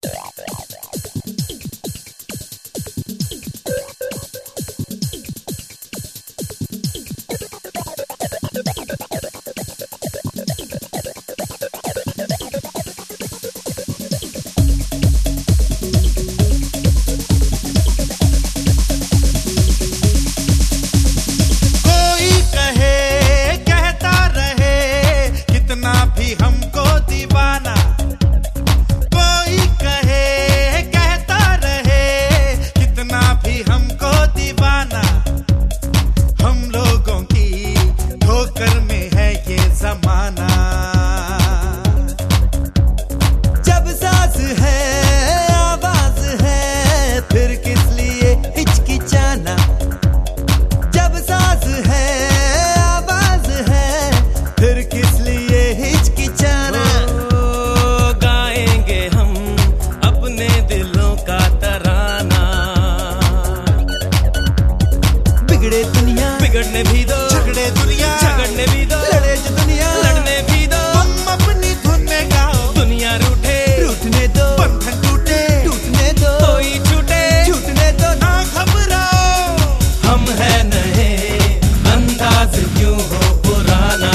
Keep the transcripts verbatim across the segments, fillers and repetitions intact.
बिगड़ने भी दो, झगड़े दुनिया झगड़ने भी दो, लड़े जो दुनिया लड़ने भी दो। तुम अपनी धुन में गाओ, दुनिया रूठे रूठने दो, बंधन टूटे टूटने दो, कोई छूटे छूटने दो। ना घबराओ, हम है नए, अंदाज क्यों हो पुराना।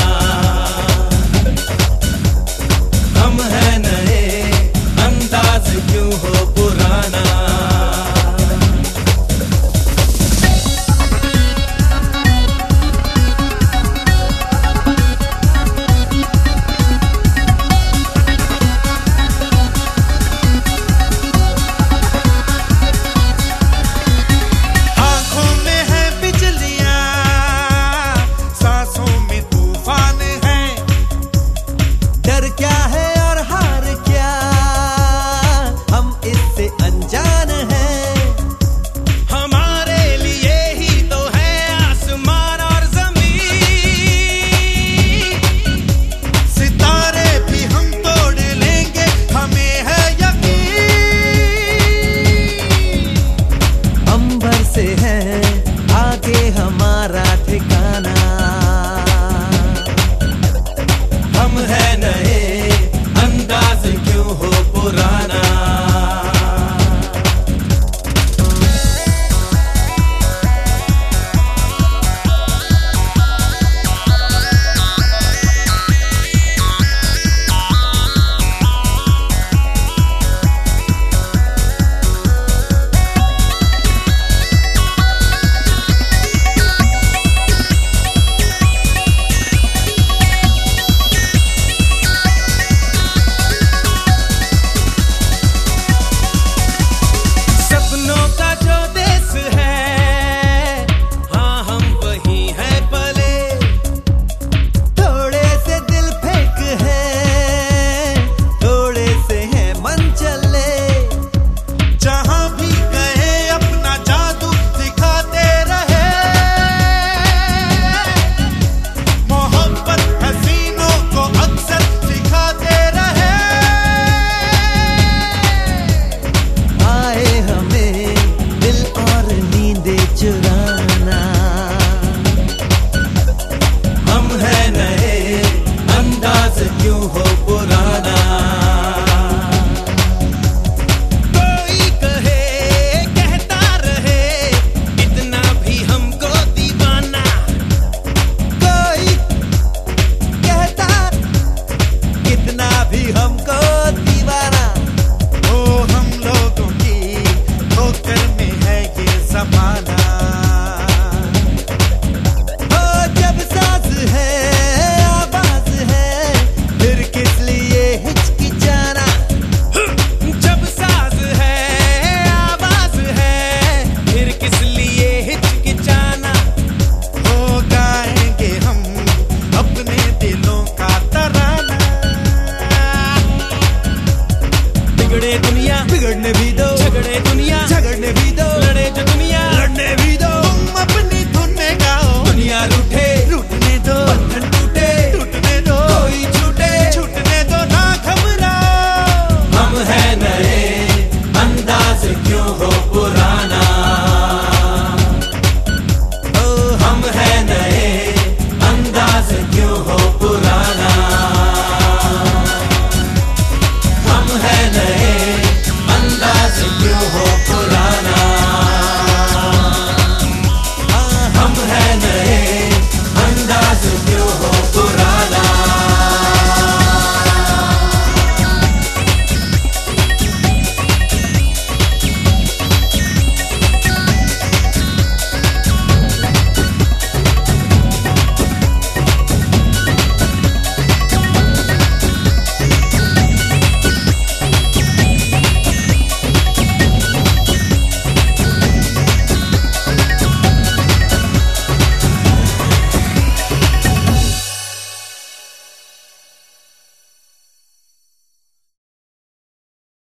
हम है नए, अंदाज क्यों हो पुराना। हम है नए, अंदाज क्यों हो पुराना। हम है नए, अंदाज क्यों हो पुराना। कोई कहे कहता रहे, इतना भी हमको दीवाना। कोई कहता कितना भी हमको दीवाना। ओ हम लोगों की ठोकर में है ये ज़माना। बिगड़ने भी दो, झगड़े दुनिया झगड़ने भी दो, लड़े जो दुनिया